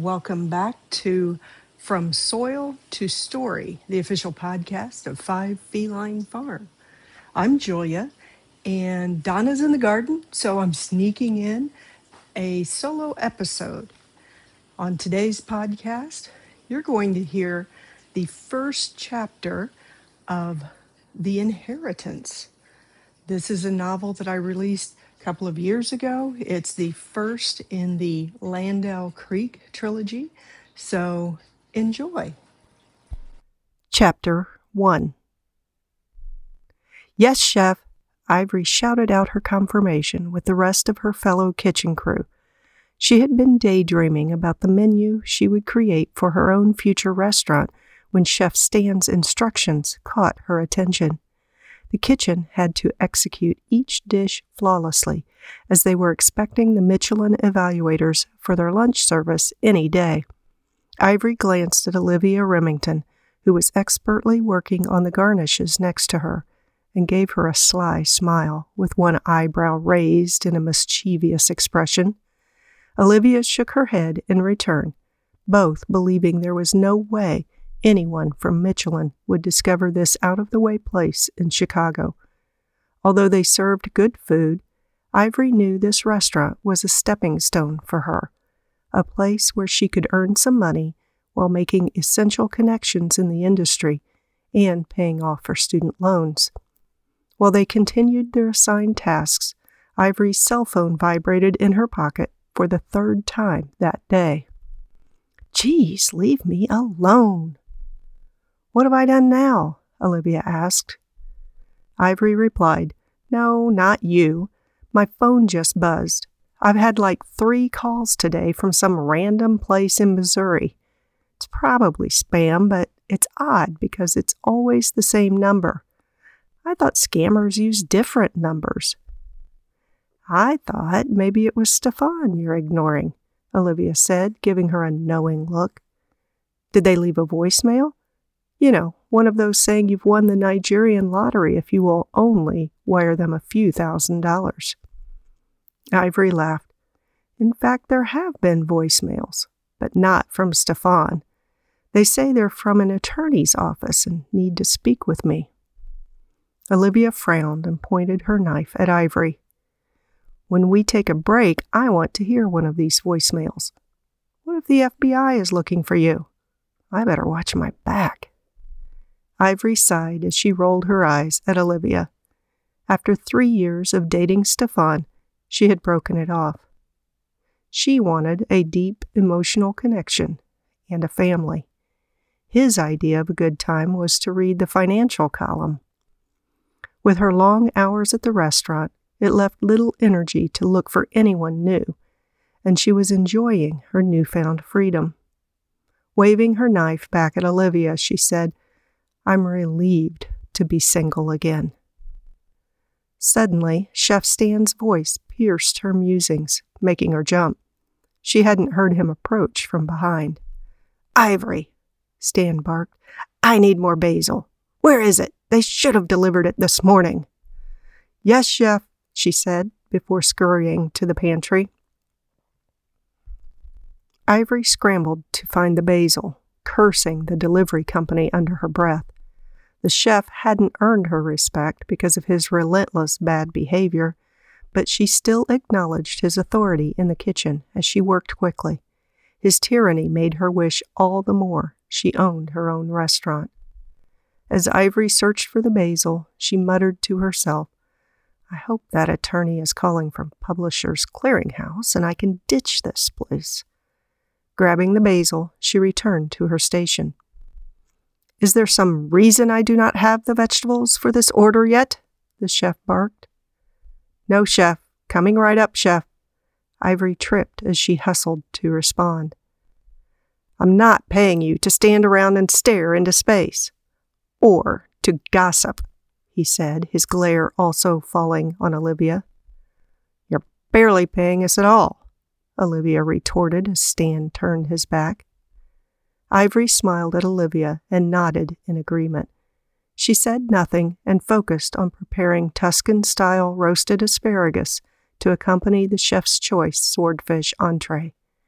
welcome back to From Soil to Story, the official podcast of Five Feline Farm. I'm Julia, and Donna's in the garden, so I'm sneaking in a solo episode. On today's podcast, you're going to hear the first chapter of The Inheritance. This is a novel that I released a couple of years ago. It's the first in the Landau Creek trilogy, so enjoy. Chapter 1. Yes, Chef, Ivory shouted out her confirmation with the rest of her fellow kitchen crew. She had been daydreaming about the menu she would create for her own future restaurant when Chef Stan's instructions caught her attention. The kitchen had to execute each dish flawlessly, as they were expecting the Michelin evaluators for their lunch service any day. Ivory glanced at Olivia Remington, who was expertly working on the garnishes next to her, and gave her a sly smile, with one eyebrow raised in a mischievous expression. Olivia shook her head in return, both believing there was no way anyone from Michelin would discover this out-of-the-way place in Chicago. Although they served good food, Ivory knew this restaurant was a stepping stone for her, a place where she could earn some money while making essential connections in the industry and paying off her student loans. While they continued their assigned tasks, Ivory's cell phone vibrated in her pocket for the third time that day. "Geez, leave me alone." "What have I done now?" Olivia asked. Ivory replied, "No, not you. My phone just buzzed. I've had like 3 calls today from some random place in Missouri. It's probably spam, but it's odd because it's always the same number. I thought scammers used different numbers." "I thought maybe it was Stefan you're ignoring," Olivia said, giving her a knowing look. "Did they leave a voicemail? You know, one of those saying you've won the Nigerian lottery if you will only wire them a few $1,000s. Ivory laughed. "In fact, there have been voicemails, but not from Stefan. They say they're from an attorney's office and need to speak with me." Olivia frowned and pointed her knife at Ivory. "When we take a break, I want to hear one of these voicemails. What if the FBI is looking for you? I better watch my back." Ivory sighed as she rolled her eyes at Olivia. After 3 years of dating Stefan, she had broken it off. She wanted a deep emotional connection and a family. His idea of a good time was to read the financial column. With her long hours at the restaurant, it left little energy to look for anyone new, and she was enjoying her newfound freedom. Waving her knife back at Olivia, she said, "I'm relieved to be single again." Suddenly, Chef Stan's voice pierced her musings, making her jump. She hadn't heard him approach from behind. "Ivory," Stan barked, "I need more basil. Where is it? They should have delivered it this morning." "Yes, Chef," she said, before scurrying to the pantry. Ivory scrambled to find the basil, cursing the delivery company under her breath. The chef hadn't earned her respect because of his relentless bad behavior, but she still acknowledged his authority in the kitchen as she worked quickly. His tyranny made her wish all the more she owned her own restaurant. As Ivory searched for the basil, she muttered to herself, "I hope that attorney is calling from Publishers Clearinghouse and I can ditch this place." Grabbing the basil, she returned to her station. "Is there some reason I do not have the vegetables for this order yet?" the chef barked. "No, Chef. Coming right up, Chef." Ivory tripped as she hustled to respond. "I'm not paying you to stand around and stare into space. Or to gossip," he said, his glare also falling on Olivia. "You're barely paying us at all," Olivia retorted as Stan turned his back. Ivory smiled at Olivia and nodded in agreement. She said nothing and focused on preparing Tuscan-style roasted asparagus to accompany the chef's choice swordfish entree.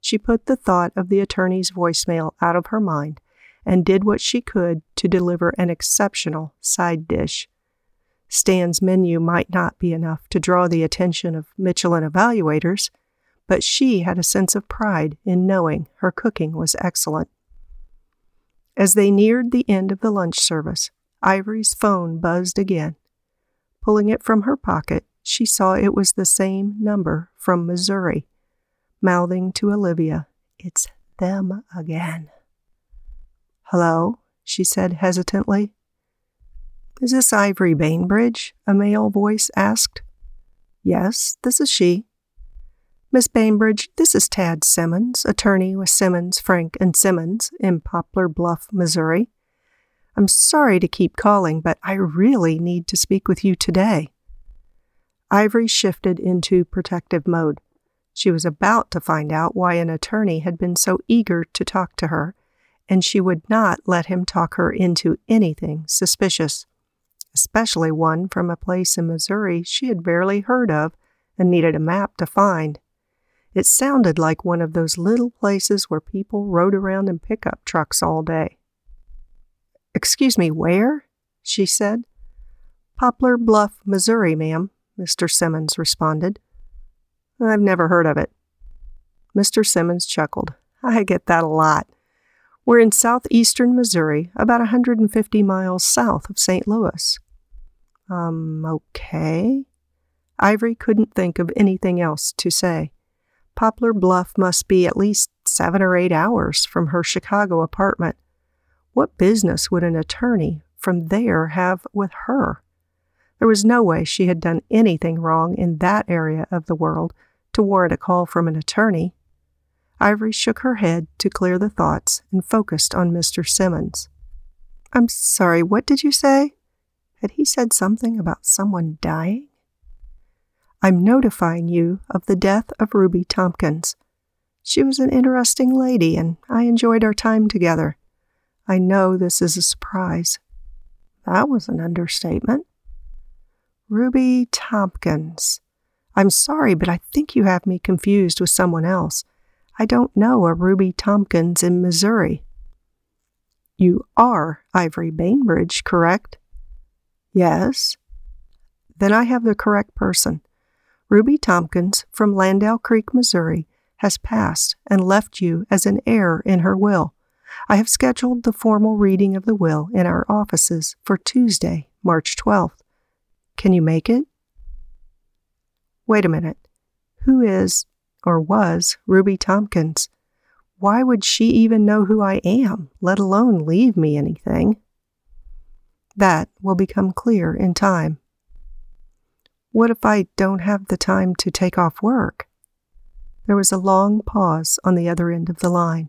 She put the thought of the attorney's voicemail out of her mind and did what she could to deliver an exceptional side dish. Stan's menu might not be enough to draw the attention of Michelin evaluators, but she had a sense of pride in knowing her cooking was excellent. As they neared the end of the lunch service, Ivory's phone buzzed again. Pulling it from her pocket, she saw it was the same number from Missouri. Mouthing to Olivia, "It's them again." "Hello?" she said hesitantly. "Is this Ivory Bainbridge?" a male voice asked. "Yes, this is she." "Miss Bainbridge, this is Tad Simmons, attorney with Simmons, Frank & Simmons in Poplar Bluff, Missouri. I'm sorry to keep calling, but I really need to speak with you today." Ivory shifted into protective mode. She was about to find out why an attorney had been so eager to talk to her, and she would not let him talk her into anything suspicious, especially one from a place in Missouri she had barely heard of and needed a map to find. It sounded like one of those little places where people rode around in pickup trucks all day. "Excuse me, where?" she said. "Poplar Bluff, Missouri, ma'am," Mr. Simmons responded. "I've never heard of it." Mr. Simmons chuckled. "I get that a lot. We're in southeastern Missouri, about 150 miles south of St. Louis." Okay. Ivory couldn't think of anything else to say. Poplar Bluff must be at least 7 or 8 hours from her Chicago apartment. What business would an attorney from there have with her? There was no way she had done anything wrong in that area of the world to warrant a call from an attorney. Ivory shook her head to clear the thoughts and focused on Mr. Simmons. "I'm sorry, what did you say?" Had he said something about someone dying? "I'm notifying you of the death of Ruby Tompkins. She was an interesting lady, and I enjoyed our time together. I know this is a surprise." That was an understatement. "Ruby Tompkins. I'm sorry, but I think you have me confused with someone else. I don't know a Ruby Tompkins in Missouri." "You are Ivory Bainbridge, correct?" "Yes." "Then I have the correct person. Ruby Tompkins from Landau Creek, Missouri, has passed and left you as an heir in her will. I have scheduled the formal reading of the will in our offices for Tuesday, March 12th. Can you make it?" "Wait a minute. Who is, or was, Ruby Tompkins? Why would she even know who I am, let alone leave me anything?" "That will become clear in time." "What if I don't have the time to take off work?" There was a long pause on the other end of the line.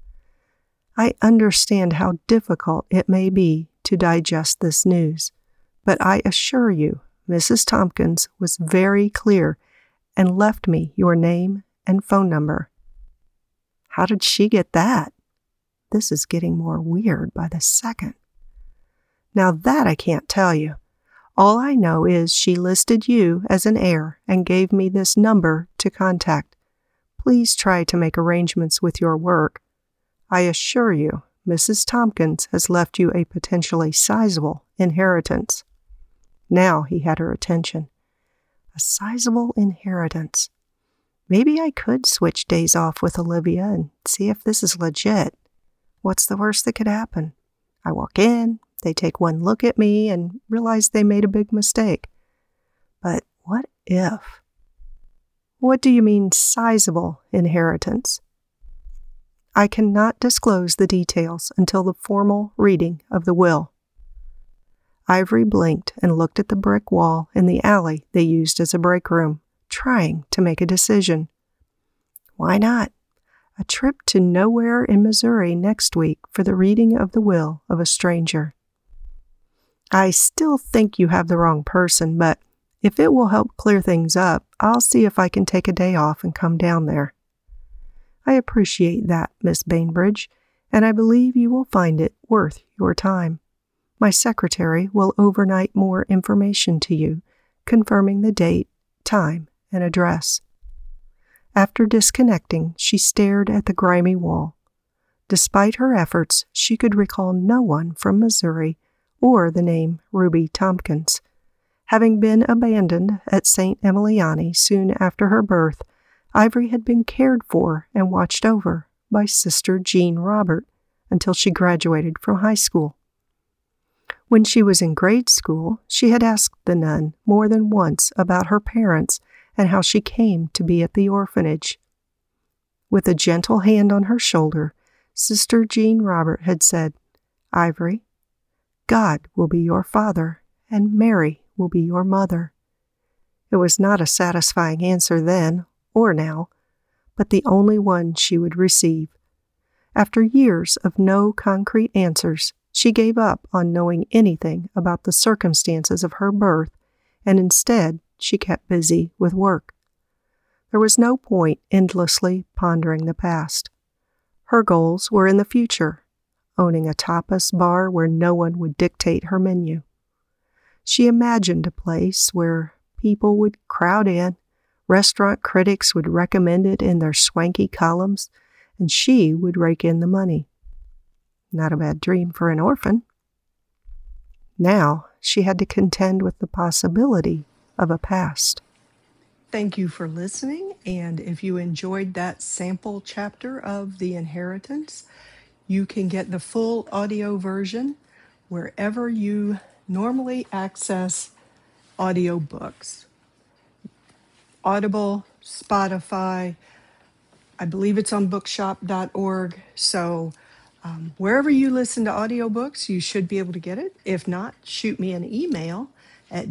"I understand how difficult it may be to digest this news, but I assure you, Mrs. Tompkins was very clear and left me your name and phone number." "How did she get that?" This is getting more weird by the second. "Now that I can't tell you. All I know is she listed you as an heir and gave me this number to contact. Please try to make arrangements with your work. I assure you, Mrs. Tompkins has left you a potentially sizable inheritance." Now he had her attention. A sizable inheritance. Maybe I could switch days off with Olivia and see if this is legit. What's the worst that could happen? I walk in, they take one look at me and realize they made a big mistake. But what if? "What do you mean, sizable inheritance?" "I cannot disclose the details until the formal reading of the will." Ivory blinked and looked at the brick wall in the alley they used as a break room, trying to make a decision. Why not? A trip to nowhere in Missouri next week for the reading of the will of a stranger. "I still think you have the wrong person, but if it will help clear things up, I'll see if I can take a day off and come down there." "I appreciate that, Miss Bainbridge, and I believe you will find it worth your time. My secretary will overnight more information to you, confirming the date, time, and address." After disconnecting, she stared at the grimy wall. Despite her efforts, she could recall no one from Missouri or the name Ruby Tompkins. Having been abandoned at St. Emiliani soon after her birth, Ivory had been cared for and watched over by Sister Jean Robert until she graduated from high school. When she was in grade school, she had asked the nun more than once about her parents and how she came to be at the orphanage. With a gentle hand on her shoulder, Sister Jean Robert had said, "Ivory, God will be your father, and Mary will be your mother." It was not a satisfying answer then or now, but the only one she would receive. After years of no concrete answers, she gave up on knowing anything about the circumstances of her birth, and instead she kept busy with work. There was no point endlessly pondering the past. Her goals were in the future, owning a tapas bar where no one would dictate her menu. She imagined a place where people would crowd in, restaurant critics would recommend it in their swanky columns, and she would rake in the money. Not a bad dream for an orphan. Now she had to contend with the possibility of a past. Thank you for listening, and if you enjoyed that sample chapter of The Inheritance, you can get the full audio version wherever you normally access audiobooks. Audible, Spotify, I believe it's on bookshop.org, so wherever you listen to audiobooks, you should be able to get it. If not, shoot me an email at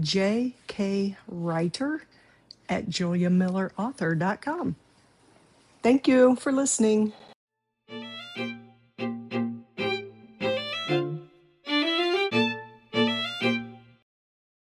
jkwriter@juliamillerauthor.com. Thank you for listening.